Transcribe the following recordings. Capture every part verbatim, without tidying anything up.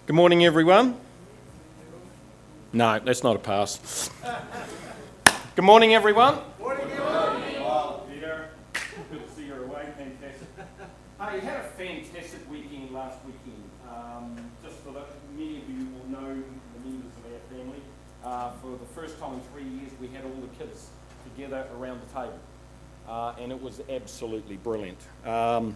Good morning, everyone. No, that's not a pass. Good morning, everyone. Morning, morning. Oh, Peter. Good to see you're away. Fantastic. Hey, you had a fantastic weekend last weekend. Um, just for the, many of you will know the members of our family. Uh, for the first time in three years, we had all the kids together around the table. Uh, and it was absolutely brilliant. Um,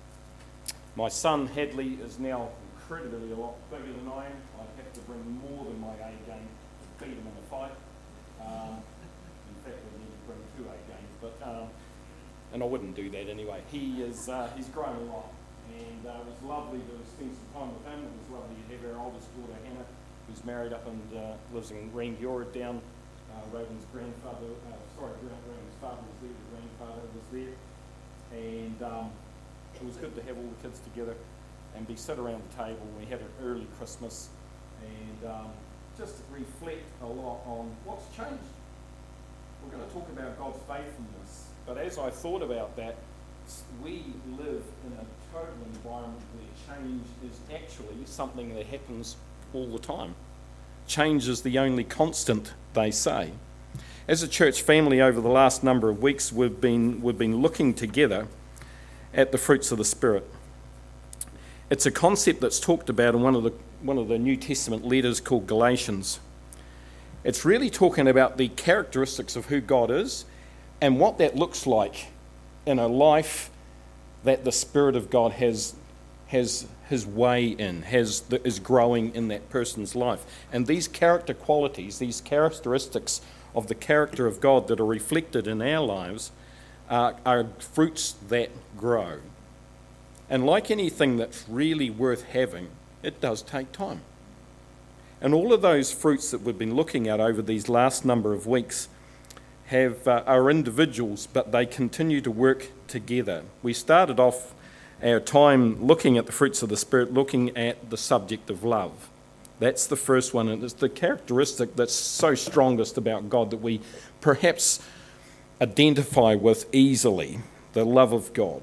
my son, Hadley, is now incredibly a lot bigger than I am. I'd have to bring more than my A game to beat him in a fight. Um, in fact, I'd need to bring two A games, but um, and I wouldn't do that anyway. He is uh, he's grown a lot, and uh, it was lovely to spend some time with him. It was lovely to have our oldest daughter Hannah, who's married up and uh, lives in Rangiora down. Uh, Raven's grandfather, uh, sorry, Raven's father was there. The grandfather was there, and um, it was good to have all the kids together and be sit around the table. We had an early Christmas and um, just reflect a lot on what's changed. We're going to talk about God's faithfulness, but as I thought about that, we live in a total environment where change is actually something that happens all the time. Change is the only constant, they say. As a church family over the last number of weeks, we've been we've been looking together at the fruits of the Spirit. It's a concept that's talked about in one of the one of the New Testament letters called Galatians. It's really talking about the characteristics of who God is and what that looks like in a life that the Spirit of God has has his way in, has is growing in that person's life. And these character qualities, these characteristics of the character of God that are reflected in our lives uh, are fruits that grow. And like anything that's really worth having, it does take time. And all of those fruits that we've been looking at over these last number of weeks have uh, are individuals, but they continue to work together. We started off our time looking at the fruits of the Spirit, looking at the subject of love. That's the first one, and it's the characteristic that's so strongest about God that we perhaps identify with easily, the love of God.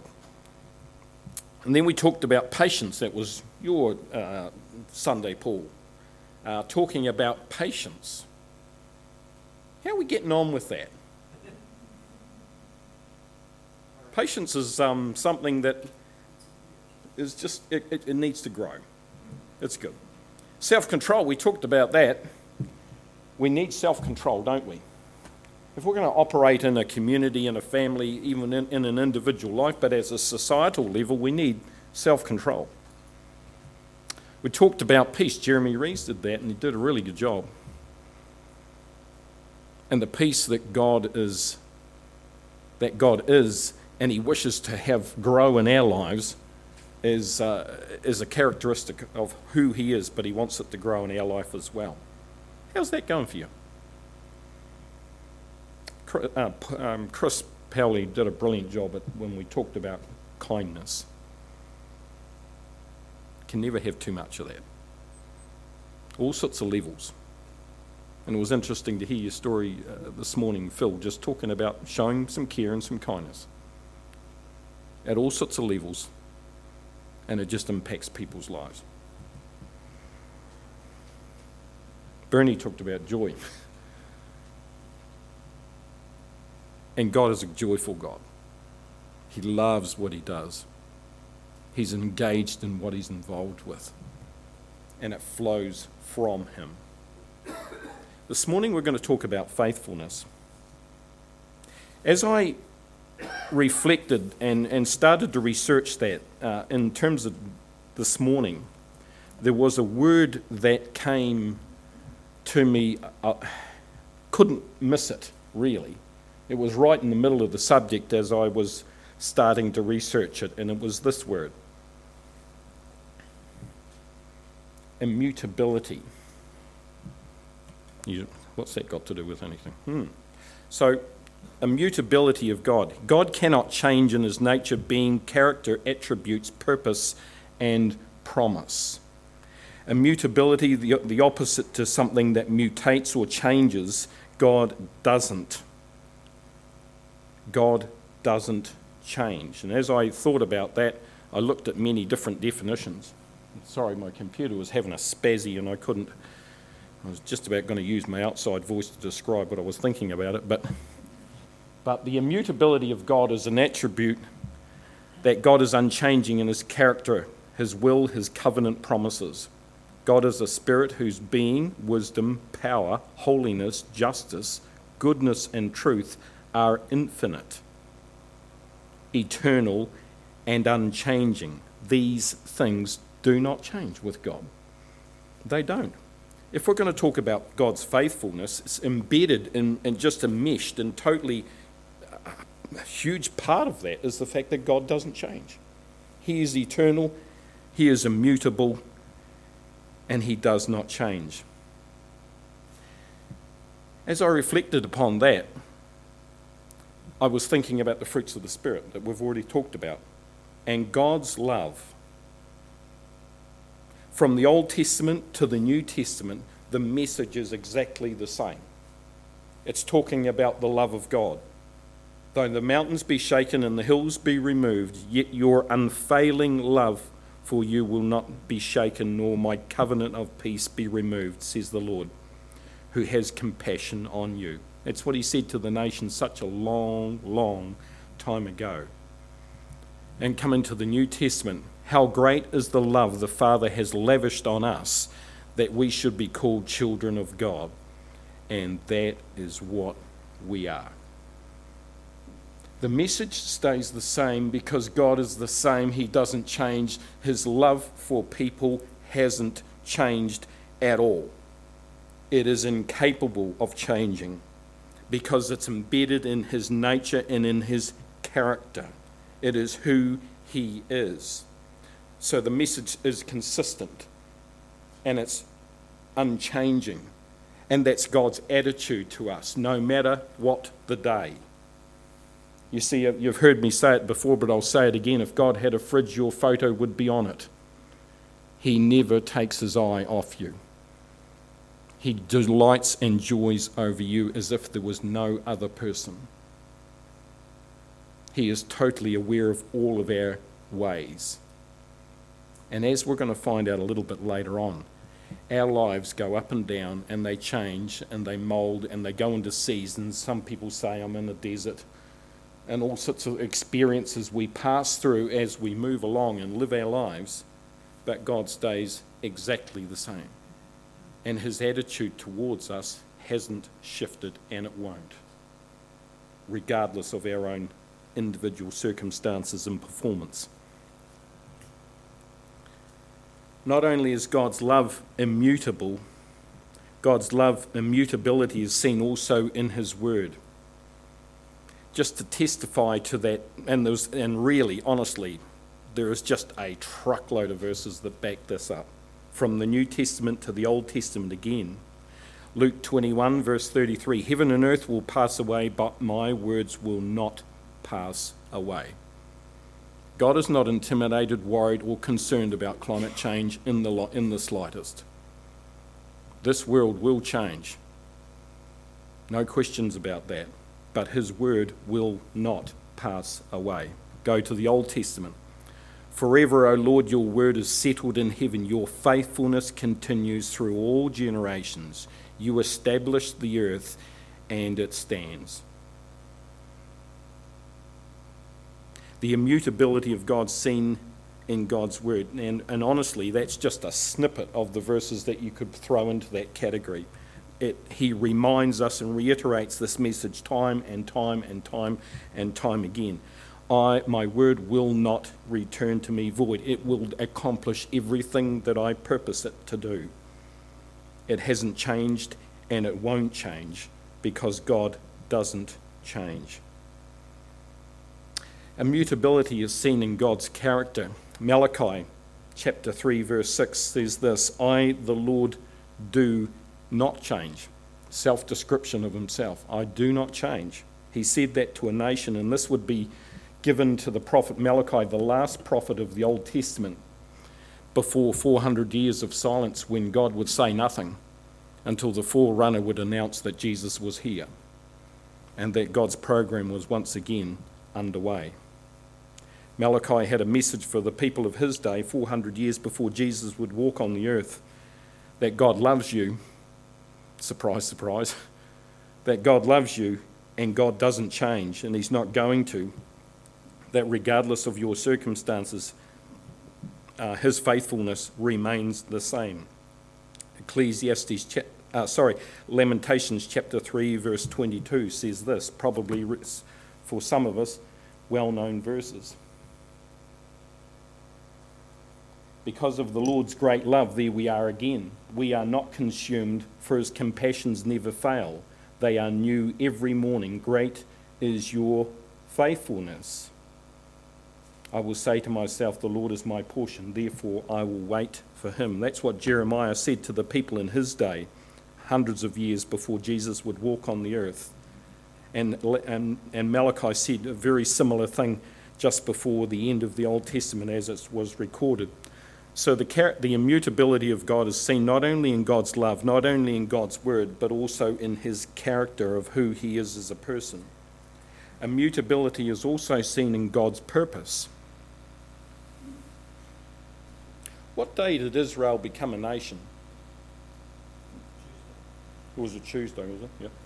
And then we talked about patience. That was your uh, Sunday, Paul, uh, talking about patience. How are we getting on with that? Patience is um, something that is just, it, it, it needs to grow. It's good. Self-control, we talked about that. We need self-control, don't we? If we're going to operate in a community, in a family, even in, in an individual life, but as a societal level, we need self-control. We talked about peace. Jeremy Rees did that, and he did a really good job. And the peace that God is, that God is, and He wishes to have grow in our lives, is uh, is a characteristic of who He is, but He wants it to grow in our life as well. How's that going for you? Uh, um, Chris Powley did a brilliant job at when we talked about kindness. Can never have too much of that. All sorts of levels. And it was interesting to hear your story uh, this morning, Phil, just talking about showing some care and some kindness at all sorts of levels, and it just impacts people's lives. Bernie talked about joy. And God is a joyful God. He loves what He does. He's engaged in what He's involved with. And it flows from Him. This morning we're going to talk about faithfulness. As I reflected and, and started to research that uh, in terms of this morning, there was a word that came to me, uh, couldn't miss it really. It was right in the middle of the subject as I was starting to research it, and it was this word. Immutability. You, what's that got to do with anything? Hmm. So, immutability of God. God cannot change in His nature, being, character, attributes, purpose, and promise. Immutability, the, the opposite to something that mutates or changes, God doesn't. God doesn't change. And as I thought about that, I looked at many different definitions. sorry, my computer was having a spazzy and I couldn't, I was just about going to use my outside voice to describe what I was thinking about it, but, but the immutability of God is an attribute that God is unchanging in his character, his will, his covenant promises. God is a spirit whose being, wisdom, power, holiness, justice, goodness, and truth are infinite, eternal, and unchanging. These things do not change with God. They don't. If we're going to talk about God's faithfulness, it's embedded in, and just enmeshed and totally, a huge part of that is the fact that God doesn't change. He is eternal, he is immutable, and he does not change. As I reflected upon that, I was thinking about the fruits of the Spirit that we've already talked about, and God's love. From the Old Testament to the New Testament, the message is exactly the same. It's talking about the love of God. Though the mountains be shaken and the hills be removed, yet your unfailing love for you will not be shaken, nor my covenant of peace be removed, says the Lord, who has compassion on you. That's what he said to the nation such a long, long time ago. And coming to the New Testament, how great is the love the Father has lavished on us that we should be called children of God. And that is what we are. The message stays the same because God is the same. He doesn't change. His love for people hasn't changed at all. It is incapable of changing because it's embedded in his nature and in his character. It is who he is. So the message is consistent and it's unchanging. And that's God's attitude to us, no matter what the day. You see, you've heard me say it before, but I'll say it again. If God had a fridge, your photo would be on it. He never takes his eye off you. He delights and joys over you as if there was no other person. He is totally aware of all of our ways. And as we're going to find out a little bit later on, our lives go up and down and they change and they mould and they go into seasons. Some people say I'm in a desert, and all sorts of experiences we pass through as we move along and live our lives, but God stays exactly the same. And his attitude towards us hasn't shifted, and it won't, regardless of our own individual circumstances and performance. Not only is God's love immutable, God's love immutability is seen also in his word. Just to testify to that, and there's, and really, honestly, there is just a truckload of verses that back this up. From the New Testament to the Old Testament again. Luke twenty-one, verse thirty-three, heaven and earth will pass away, but my words will not pass away. God is not intimidated, worried, or concerned about climate change in the, in the slightest. This world will change. No questions about that. But his word will not pass away. Go to the Old Testament. Forever, O Lord, your word is settled in heaven. Your faithfulness continues through all generations. You established the earth, and it stands. The immutability of God seen in God's word. And, and honestly, that's just a snippet of the verses that you could throw into that category. It, he reminds us and reiterates this message time and time and time and time again. I, my word will not return to me void. It will accomplish everything that I purpose it to do. It hasn't changed and it won't change because God doesn't change. Immutability is seen in God's character. Malachi chapter three verse six says this, I, the Lord, do not change. Self-description of himself. I do not change. He said that to a nation, and this would be given to the prophet Malachi, the last prophet of the Old Testament, before four hundred years of silence when God would say nothing until the forerunner would announce that Jesus was here and that God's program was once again underway. Malachi had a message for the people of his day, four hundred years before Jesus would walk on the earth, that God loves you. Surprise, surprise. That God loves you and God doesn't change, and he's not going to. That regardless of your circumstances, uh, his faithfulness remains the same. Ecclesiastes, cha- uh, sorry, Lamentations chapter three, verse twenty-two says this, probably for some of us, well-known verses. Because of the Lord's great love, there we are again. We are not consumed, for his compassions never fail. They are new every morning. Great is your faithfulness. I will say to myself, the Lord is my portion, therefore I will wait for him. That's what Jeremiah said to the people in his day, hundreds of years before Jesus would walk on the earth. And, and, and Malachi said a very similar thing just before the end of the Old Testament as it was recorded. So the, the immutability of God is seen not only in God's love, not only in God's word, but also in his character of who he is as a person. Immutability is also seen in God's purpose. What day did Israel become a nation? It was a Tuesday, was it? Yep.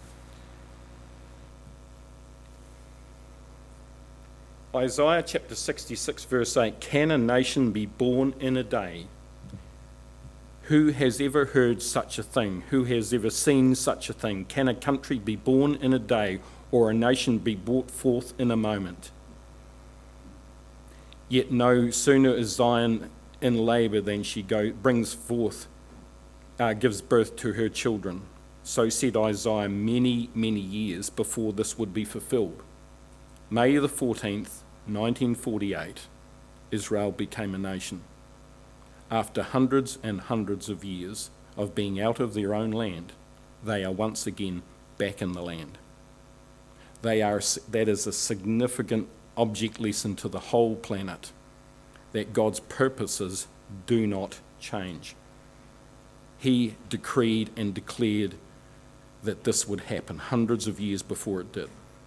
Isaiah chapter sixty-six verse eight, can a nation be born in a day? Who has ever heard such a thing? Who has ever seen such a thing? Can a country be born in a day, or a nation be brought forth in a moment? Yet no sooner is Zion in labour than she go, brings forth, uh, gives birth to her children. So said Isaiah many, many years before this would be fulfilled. May the fourteenth, nineteen forty-eight, Israel became a nation. After hundreds and hundreds of years of being out of their own land, they are once again back in the land. They are, that is a significant object lesson to the whole planet, that God's purposes do not change. He decreed and declared that this would happen hundreds of years before it did.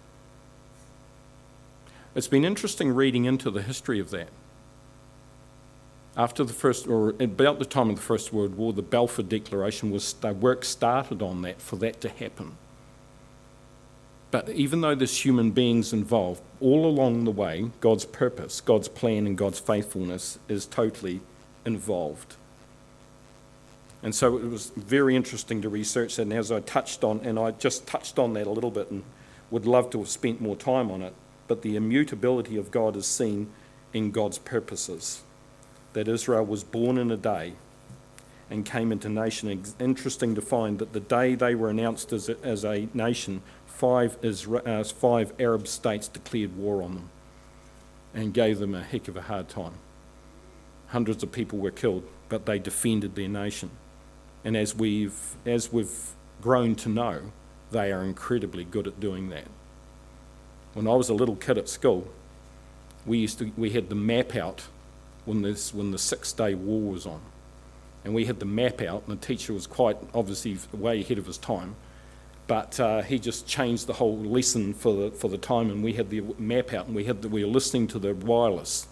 It's been interesting reading into the history of that. After the first, or about the time of the First World War, the Balfour Declaration was, the work started on that, for that to happen. But even though there's human beings involved, all along the way, God's purpose, God's plan, and God's faithfulness is totally involved. And so it was very interesting to research that, and as I touched on, and I just touched on that a little bit and would love to have spent more time on it, but the immutability of God is seen in God's purposes. That Israel was born in a day and came into nation. It's interesting to find that the day they were announced as a, as a nation, five, Isra- uh, five Arab states declared war on them and gave them a heck of a hard time. Hundreds of people were killed, but they defended their nation. And as we've, as we've grown to know, they are incredibly good at doing that. When I was a little kid at school, we used to we had the map out when this when the Six Day War was on, and we had the map out, and the teacher was quite obviously way ahead of his time, but uh, he just changed the whole lesson for the for the time, and we had the map out, and we had the, we were listening to the wireless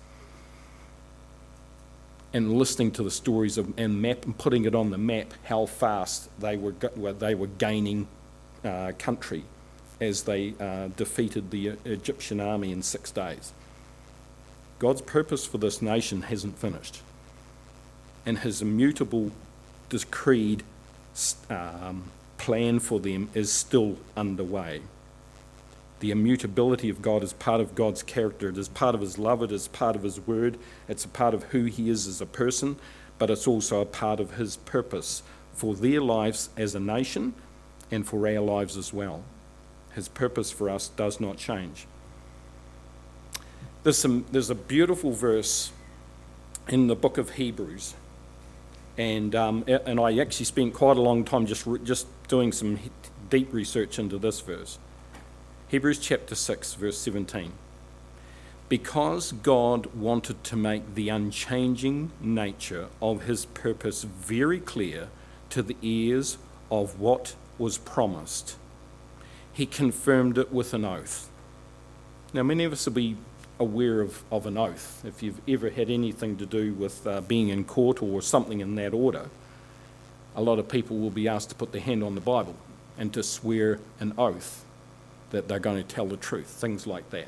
and listening to the stories of and map and putting it on the map how fast they were they were gaining uh, country as they uh, defeated the Egyptian army in six days. God's purpose for this nation hasn't finished, and his immutable, decreed um, plan for them is still underway. The immutability of God is part of God's character. It is part of his love. It is part of his word. It's a part of who he is as a person, but it's also a part of his purpose for their lives as a nation and for our lives as well. His purpose for us does not change. There's, some, there's a beautiful verse in the book of Hebrews, and um, and I actually spent quite a long time just re- just doing some deep research into this verse. Hebrews chapter six, verse seventeen. Because God wanted to make the unchanging nature of his purpose very clear to the heirs of what was promised, he confirmed it with an oath. Now, many of us will be aware of, of an oath, if you've ever had anything to do with uh, being in court or something in that order, a lot of people will be asked to put their hand on the Bible and to swear an oath that they're going to tell the truth, things like that.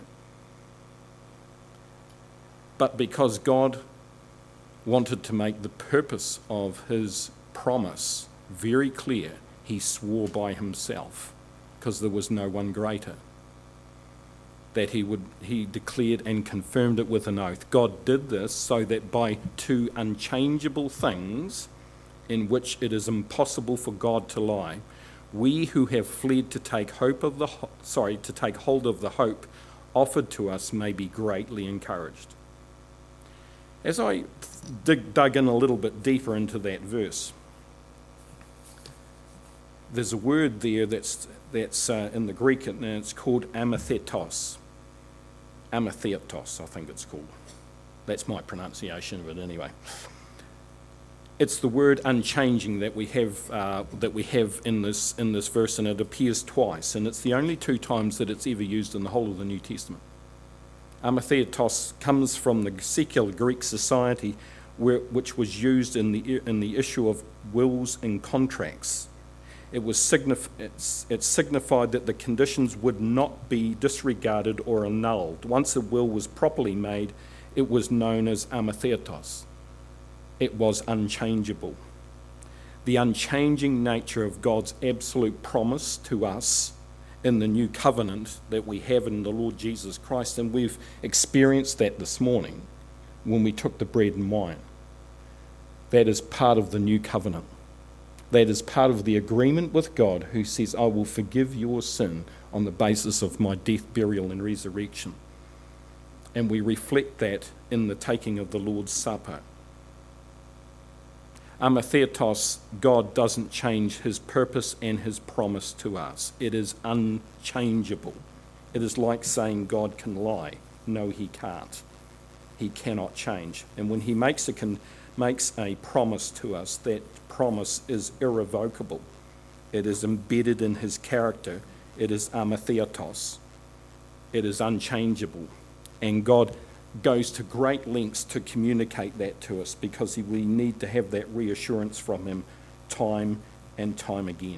But because God wanted to make the purpose of his promise very clear, he swore by himself, because there was no one greater, that he would he declared and confirmed it with an oath. God did this so that by two unchangeable things in which it is impossible for God to lie, we who have fled to take hope of the sorry to take hold of the hope offered to us may be greatly encouraged. As I dig, dug in a little bit deeper into that verse, there's a word there that's that's uh, in the Greek, and it's called amathetos. Amathetos, I think it's called. That's my pronunciation of it anyway. It's the word unchanging that we have uh, that we have in this in this verse, and it appears twice, and it's the only two times that it's ever used in the whole of the New Testament. Amathetos comes from the secular Greek society, where, which was used in the in the issue of wills and contracts. It was signif- it's, it signified that the conditions would not be disregarded or annulled. Once a will was properly made, it was known as amathetos. It was unchangeable. The unchanging nature of God's absolute promise to us in the new covenant that we have in the Lord Jesus Christ, and we've experienced that this morning when we took the bread and wine. That is part of the new covenant. That is part of the agreement with God, who says, I will forgive your sin on the basis of my death, burial, and resurrection. And we reflect that in the taking of the Lord's Supper. Amathetos, God doesn't change his purpose and his promise to us. It is unchangeable. It is like saying God can lie. No, he can't. He cannot change. And when he makes a, con- makes a promise to us, that promise is irrevocable. It is embedded in his character. It is amathetos. It is unchangeable. And God goes to great lengths to communicate that to us, because we need to have that reassurance from him time and time again.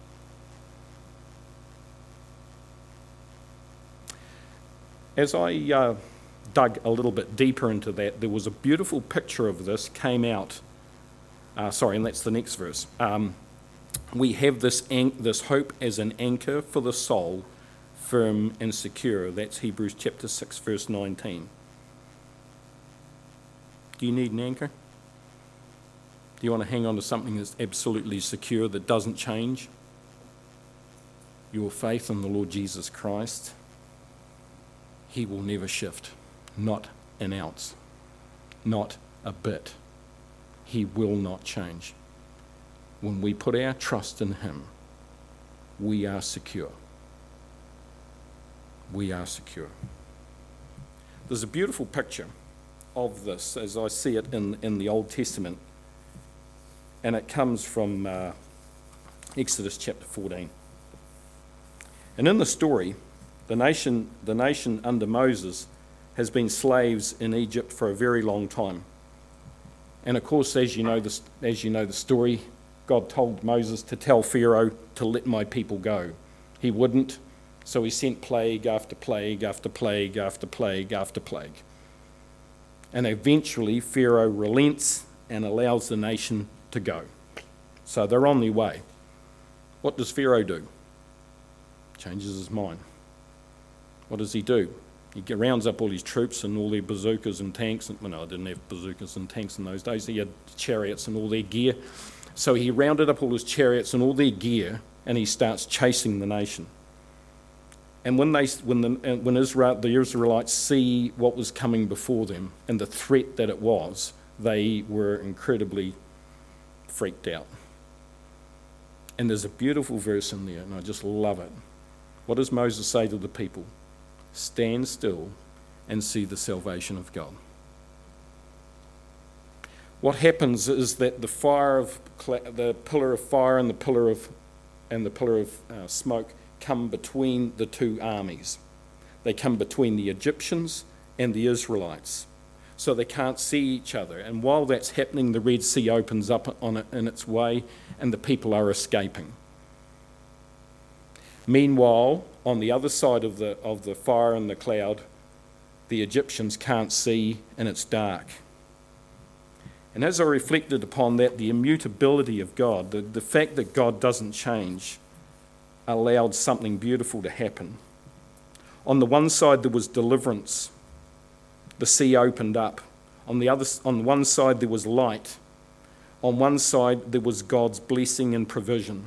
As I uh, dug a little bit deeper into that, there was a beautiful picture of this came out. Uh, sorry, and that's the next verse. Um, we have this an- this hope as an anchor for the soul, firm and secure. That's Hebrews chapter six, verse nineteen. Do you need an anchor? Do you want to hang on to something that's absolutely secure, that doesn't change? Your faith in the Lord Jesus Christ. He will never shift, not an ounce, not a bit. He will not change. When we put our trust in him, we are secure. We are secure. There's a beautiful picture of this as I see it in, in the Old Testament, and it comes from uh, Exodus chapter fourteen. And in the story, the nation, the nation under Moses has been slaves in Egypt for a very long time. And of course, as you know the, as you know the story, God told Moses to tell Pharaoh to let my people go. He wouldn't, so he sent plague after plague after plague after plague after plague. And eventually Pharaoh relents and allows the nation to go. So they're on their way. What does Pharaoh do? Changes his mind. What does he do? He rounds up all his troops and all their bazookas and tanks. Well, no, I didn't have bazookas and tanks in those days. He had chariots and all their gear. So he rounded up all his chariots and all their gear, and he starts chasing the nation. And when they, when the when Israel, the Israelites see what was coming before them and the threat that it was, they were incredibly freaked out. And there's a beautiful verse in there, and I just love it. What does Moses say to the people? Stand still and see the salvation of God. What happens is that the fire of the pillar of fire and the pillar of and the pillar of uh, smoke come between the two armies. They come between the Egyptians and the Israelites. So they can't see each other. And while that's happening, the Red Sea opens up on it in its way, and the people are escaping. Meanwhile, on the other side of the of the fire and the cloud, the Egyptians can't see, and it's dark. And as I reflected upon that, the immutability of God, the, the fact that God doesn't change, allowed something beautiful to happen. On the one side, there was deliverance. The sea opened up. On the other, on one side, there was light. On one side, there was God's blessing and provision.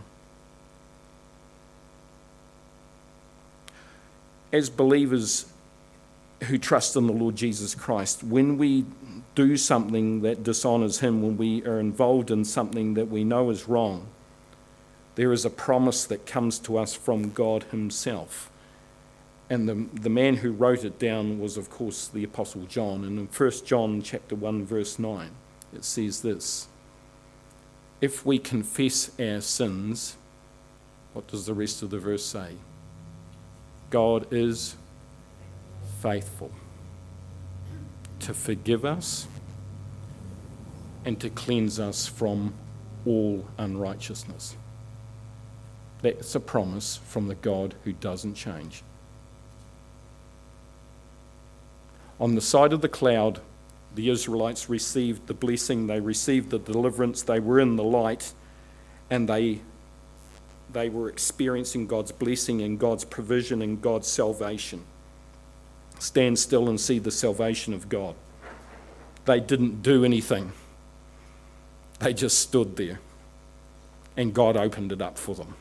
As believers who trust in the Lord Jesus Christ, when we do something that dishonours him, when we are involved in something that we know is wrong, there is a promise that comes to us from God himself. And the, the man who wrote it down was, of course, the Apostle John. And in First John chapter one, verse nine, it says this: if we confess our sins, what does the rest of the verse say? God is faithful to forgive us and to cleanse us from all unrighteousness. That's a promise from the God who doesn't change. On the side of the cloud, the Israelites received the blessing, they received the deliverance, they were in the light, and they, they were experiencing God's blessing and God's provision and God's salvation. Stand still and see the salvation of God. They didn't do anything. They just stood there, and God opened it up for them.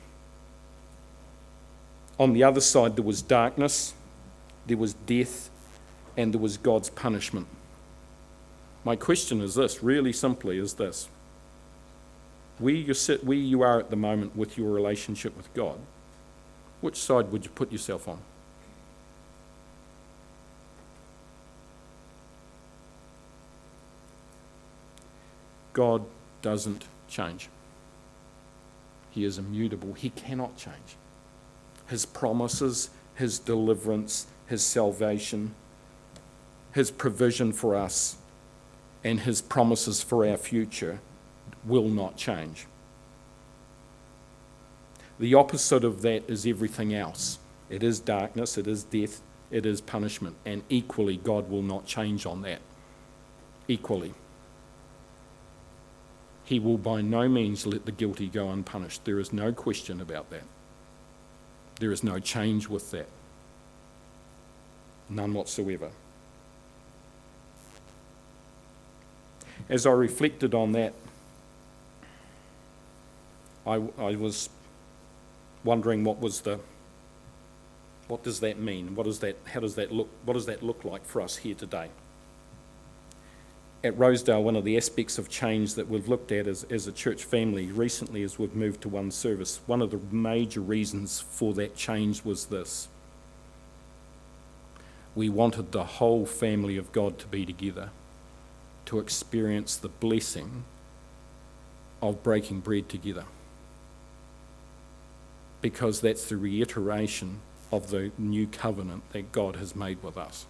On the other side, there was darkness, there was death, and there was God's punishment. My question is this, really simply is this: where you sit, where you are at the moment with your relationship with God, which side would you put yourself on? God doesn't change. He is immutable. He cannot change. His promises, his deliverance, his salvation, his provision for us, and his promises for our future will not change. The opposite of that is everything else. It is darkness, it is death, it is punishment, and equally God will not change on that. Equally. He will by no means let the guilty go unpunished. There is no question about that. There is no change with that. None whatsoever. As I reflected on that, I, I was wondering what was the, what does that mean? What does that, how does that look, what does that look like for us here today? At Rosedale, one of the aspects of change that we've looked at as, as a church family recently as we've moved to one service, one of the major reasons for that change was this. We wanted the whole family of God to be together, to experience the blessing of breaking bread together. Because that's the reiteration of the new covenant that God has made with us.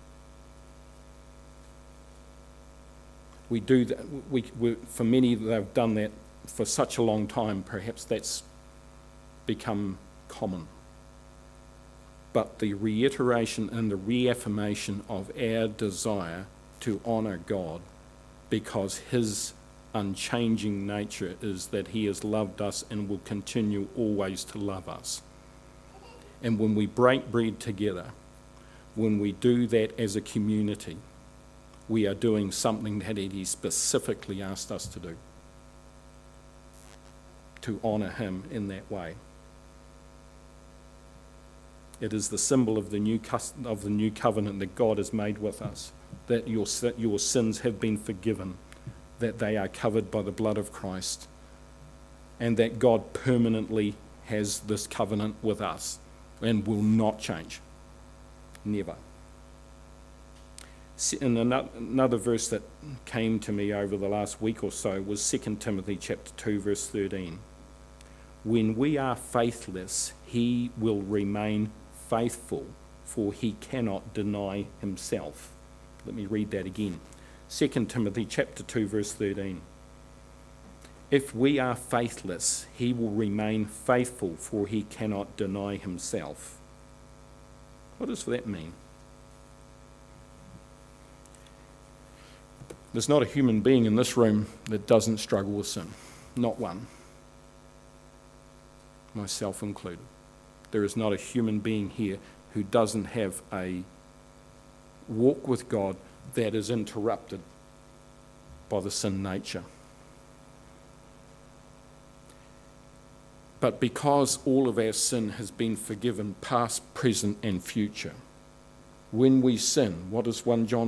We do that, we, we, for many they've done that for such a long time, perhaps that's become common. But the reiteration and the reaffirmation of our desire to honour God, because his unchanging nature is that he has loved us and will continue always to love us. And when we break bread together, when we do that as a community, we are doing something that he specifically asked us to do, to honour him in that way. It is the symbol of the new of the new covenant that God has made with us, that your, your sins have been forgiven, that they are covered by the blood of Christ, and that God permanently has this covenant with us and will not change. Never. And another verse that came to me over the last week or so was Second Timothy chapter two, verse thirteen. When we are faithless, he will remain faithful, for he cannot deny himself. Let me read that again. Second Timothy chapter two, verse thirteen. If we are faithless, he will remain faithful, for he cannot deny himself. What does that mean? There's not a human being in this room that doesn't struggle with sin. Not one. Myself included. There is not a human being here who doesn't have a walk with God that is interrupted by the sin nature. But because all of our sin has been forgiven, past, present, and future, when we sin, what does First John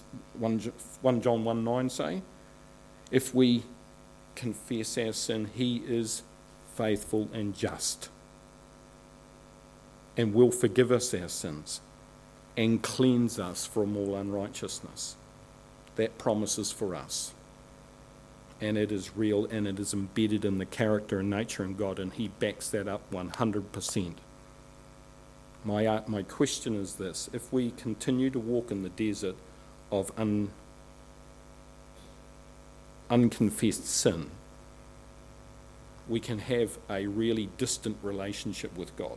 one nine say? If we confess our sin, he is faithful and just, and will forgive us our sins and cleanse us from all unrighteousness. That promise is for us. And it is real, and it is embedded in the character and nature of God, and he backs that up one hundred percent. My, uh, my question is this: if we continue to walk in the desert of un, unconfessed sin, we can have a really distant relationship with God.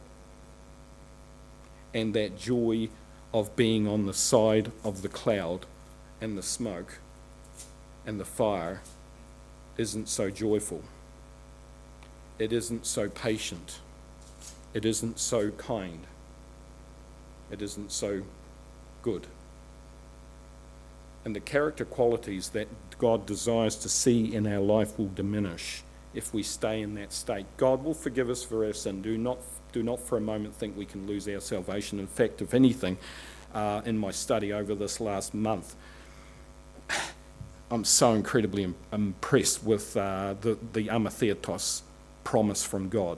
And that joy of being on the side of the cloud and the smoke and the fire isn't so joyful. It isn't so patient. It isn't so kind. It isn't so good. And the character qualities that God desires to see in our life will diminish if we stay in that state. God will forgive us for our sin. Do not, do not for a moment think we can lose our salvation. In fact, if anything, uh, in my study over this last month, I'm so incredibly im- impressed with uh, the, the amathetos promise from God,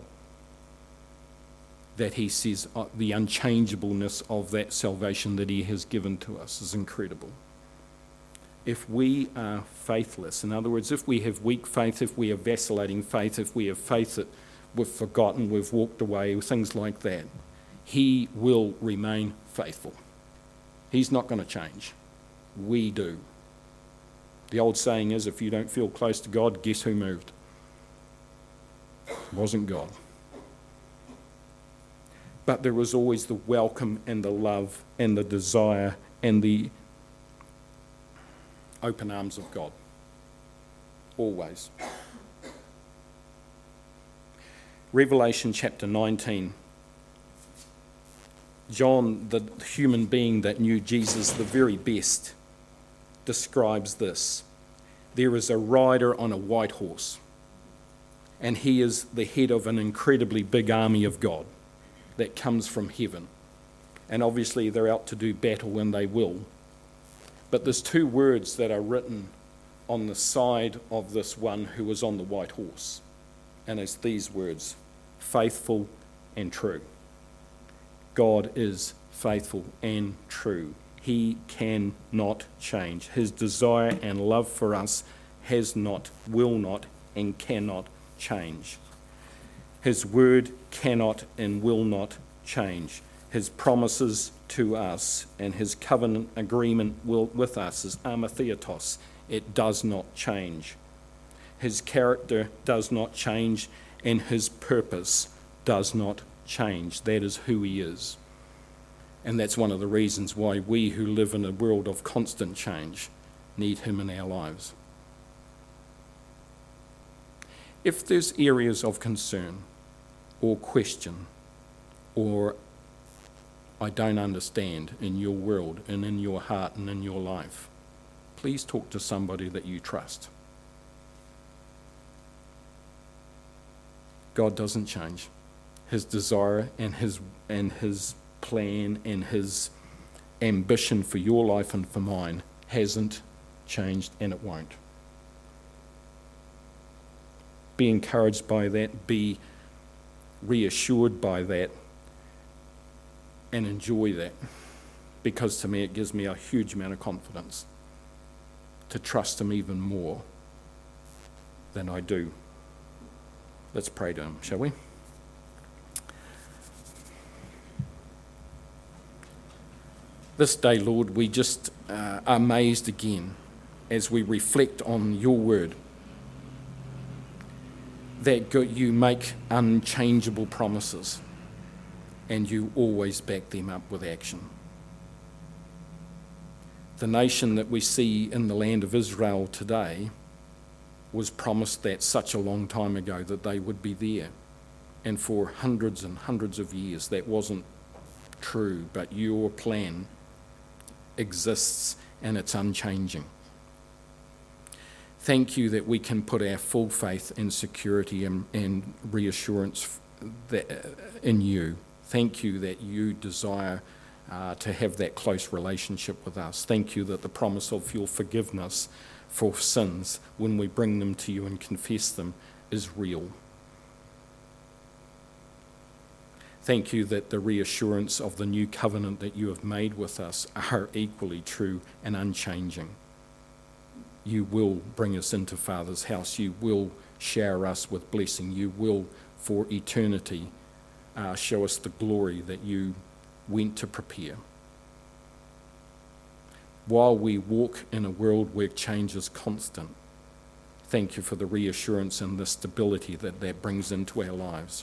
that he says uh, the unchangeableness of that salvation that he has given to us is incredible. If we are faithless, in other words, if we have weak faith, if we have vacillating faith, if we have faith that we've forgotten, we've walked away, things like that, he will remain faithful. He's not going to change. We do. The old saying is, if you don't feel close to God, guess who moved? It wasn't God. But there was always the welcome and the love and the desire and the open arms of God. Always. Revelation chapter nineteen. John, the human being that knew Jesus the very best, describes this. There is a rider on a white horse, and he is the head of an incredibly big army of God that comes from heaven. And obviously they're out to do battle, and they will. But there's two words that are written on the side of this one who is on the white horse. And it's these words: faithful and true. God is faithful and true. He cannot change. His desire and love for us has not, will not, and cannot change. His word cannot and will not change. His promises to us and his covenant agreement will, with us is amathetos. It does not change. His character does not change, and his purpose does not change. That is who he is. And that's one of the reasons why we who live in a world of constant change need him in our lives. If there's areas of concern or question or I don't understand in your world and in your heart and in your life, please talk to somebody that you trust. God doesn't change. His desire and his and his plan and his ambition for your life and for mine hasn't changed, and it won't. Be encouraged by that, be reassured by that, and enjoy that, because to me it gives me a huge amount of confidence to trust him even more than I do. Let's pray to him, shall we? This day, Lord, we just uh, are amazed again as we reflect on your word, that go- you make unchangeable promises and you always back them up with action. The nation that we see in the land of Israel today was promised that such a long time ago that they would be there. And for hundreds and hundreds of years that wasn't true, but your plan exists and it's unchanging. Thank you that we can put our full faith and security and, and reassurance that, uh, in you. Thank you that you desire uh, to have that close relationship with us. Thank you that the promise of your forgiveness for sins when we bring them to you and confess them is real. Thank you that the reassurance of the new covenant that you have made with us are equally true and unchanging. You will bring us into Father's house. You will shower us with blessing. You will, for eternity, uh, show us the glory that you went to prepare. While we walk in a world where change is constant, thank you for the reassurance and the stability that that brings into our lives.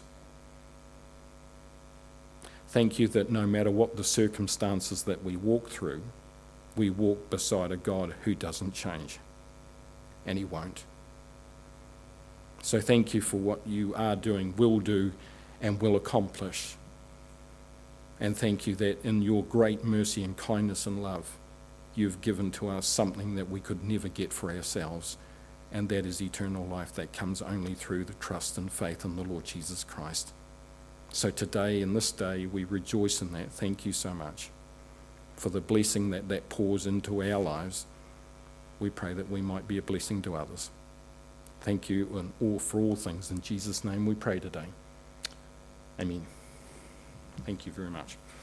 Thank you that no matter what the circumstances that we walk through, we walk beside a God who doesn't change, and he won't. So thank you for what you are doing, will do, and will accomplish. And thank you that in your great mercy and kindness and love, you've given to us something that we could never get for ourselves, and that is eternal life that comes only through the trust and faith in the Lord Jesus Christ. So today, in this day, we rejoice in that. Thank you so much for the blessing that that pours into our lives. We pray that we might be a blessing to others. Thank you and all for all things. In Jesus' name we pray today. Amen. Thank you very much.